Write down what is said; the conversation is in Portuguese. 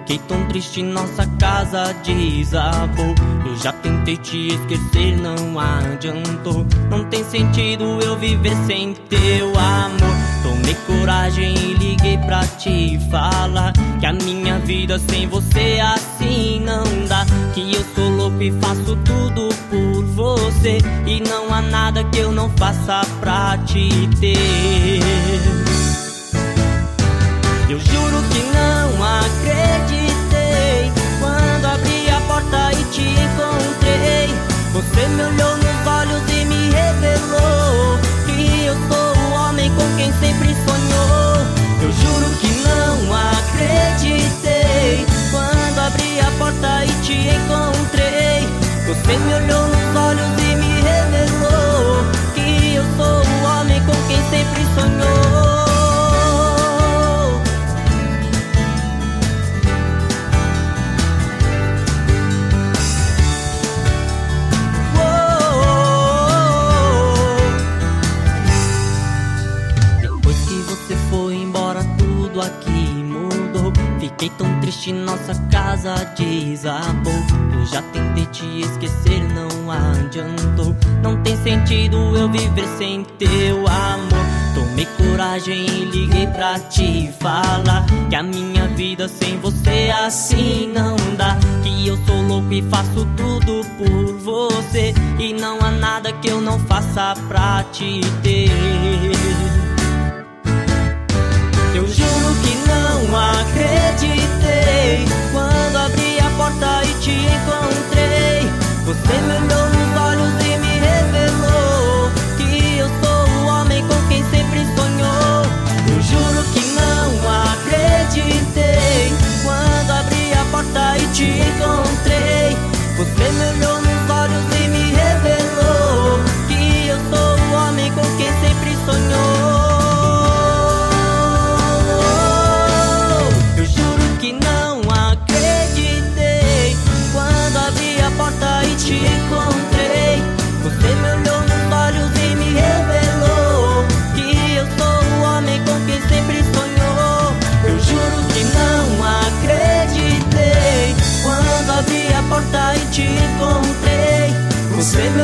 Fiquei tão triste, nossa casa desabou. Eu já tentei te esquecer, não adiantou. Não tem sentido eu viver sem teu amor. Tomei coragem e liguei pra te falar que a minha vida sem você assim não dá. Que eu sou louco e faço tudo por você, e não há nada que eu não faça pra te ter. Eu juro que não acreditei quando abri a porta e te encontrei. Você me olhou nos olhos e me revelou que eu sou o homem com quem sempre sonhou. Eu juro que não acreditei quando abri a porta e te encontrei. Você me olhou nos olhos e me revelou que eu sou o homem com quem sempre sonhou. Aqui mudou. Fiquei tão triste, nossa casa desabou. Eu já tentei te esquecer, não adiantou. Não tem sentido eu viver sem teu amor. Tomei coragem e liguei pra te falar que a minha vida sem você assim não dá. Que eu sou louco e faço tudo por você, e não há nada que eu não faça pra te ter. Eu juro que não acreditei quando abri a porta e te encontrei. Você me olhou nos olhos e me revelou que eu sou o homem com quem sempre sonhou. Eu juro que não acreditei quando abri a porta e te encontrei. Você me olhou nos olhos e me revelou que eu sou o homem com quem sempre sonhou. Te encontrei, você me olhou nos olhos e me revelou que eu sou o homem com quem sempre sonhou. Eu juro que não acreditei quando abri a porta e te encontrei. Você me